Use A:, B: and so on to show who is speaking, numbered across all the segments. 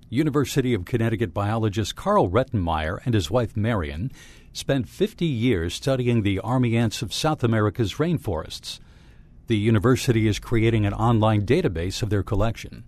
A: University of Connecticut biologist Carl Rettenmaier and his wife Marion spent 50 years studying the army ants of South America's rainforests. The university is creating an online database of their collection.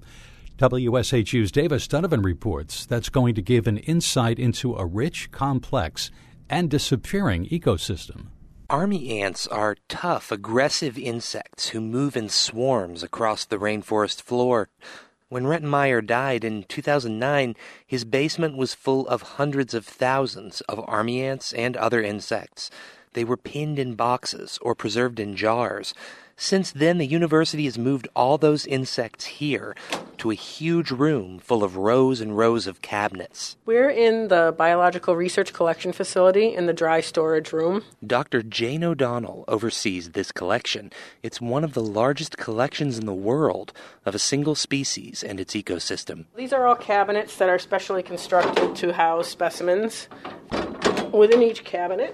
A: WSHU's Davis Donovan reports that's going to give an insight into a rich, complex, and disappearing ecosystem.
B: Army ants are tough, aggressive insects who move in swarms across the rainforest floor. When Rettenmaier died in 2009, his basement was full of hundreds of thousands of army ants and other insects. They were pinned in boxes or preserved in jars. Since then, the university has moved all those insects here to a huge room full of rows and rows of cabinets.
C: We're in the Biological Research Collection Facility in the dry storage room.
B: Dr. Jane O'Donnell oversees this collection. It's one of the largest collections in the world of a single species and its ecosystem.
C: These are all cabinets that are specially constructed to house specimens. Within each cabinet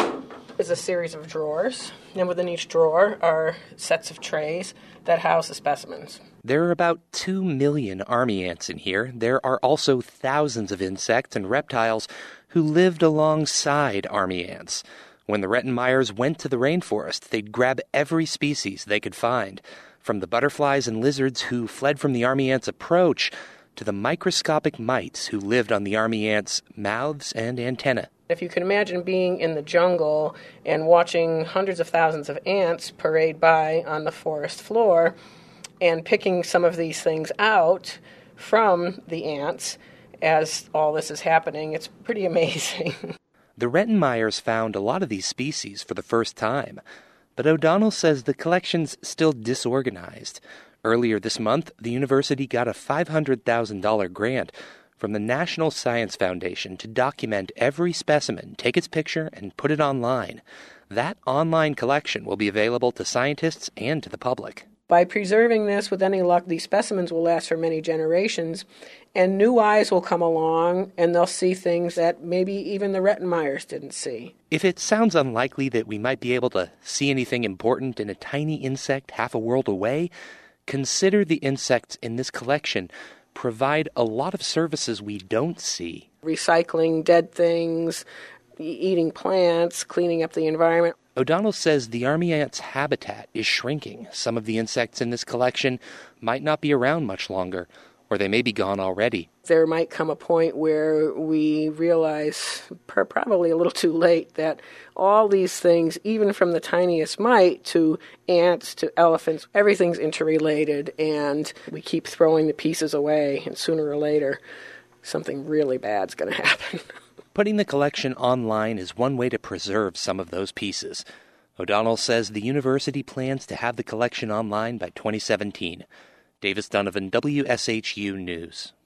C: is a series of drawers, and within each drawer are sets of trays that house the specimens.
B: There are about 2 million army ants in here. There are also thousands of insects and reptiles who lived alongside army ants. When the Rettenmaiers went to the rainforest, they'd grab every species they could find, from the butterflies and lizards who fled from the army ants' approach to the microscopic mites who lived on the army ants' mouths and antennae.
C: If you can imagine being in the jungle and watching hundreds of thousands of ants parade by on the forest floor and picking some of these things out from the ants as all this is happening, it's pretty amazing.
B: The Rettenmaiers found a lot of these species for the first time, but O'Donnell says the collection's still disorganized. Earlier this month, the university got a $500,000 grant from the National Science Foundation to document every specimen, take its picture, and put it online. That online collection will be available to scientists and to the public.
C: By preserving this, with any luck, these specimens will last for many generations, and new eyes will come along, and they'll see things that maybe even the Rettenmaiers didn't see.
B: If it sounds unlikely that we might be able to see anything important in a tiny insect half a world away, consider the insects in this collection provide a lot of services we don't see.
C: Recycling dead things, eating plants, cleaning up the environment.
B: O'Donnell says the army ant's habitat is shrinking. Some of the insects in this collection might not be around much longer, or they may be gone already.
C: There might come a point where we realize, probably a little too late, that all these things, even from the tiniest mite to ants to elephants, everything's interrelated, and we keep throwing the pieces away, and sooner or later, something really bad's going to happen.
B: Putting the collection online is one way to preserve some of those pieces. O'Donnell says the university plans to have the collection online by 2017. Davis Donovan, WSHU News.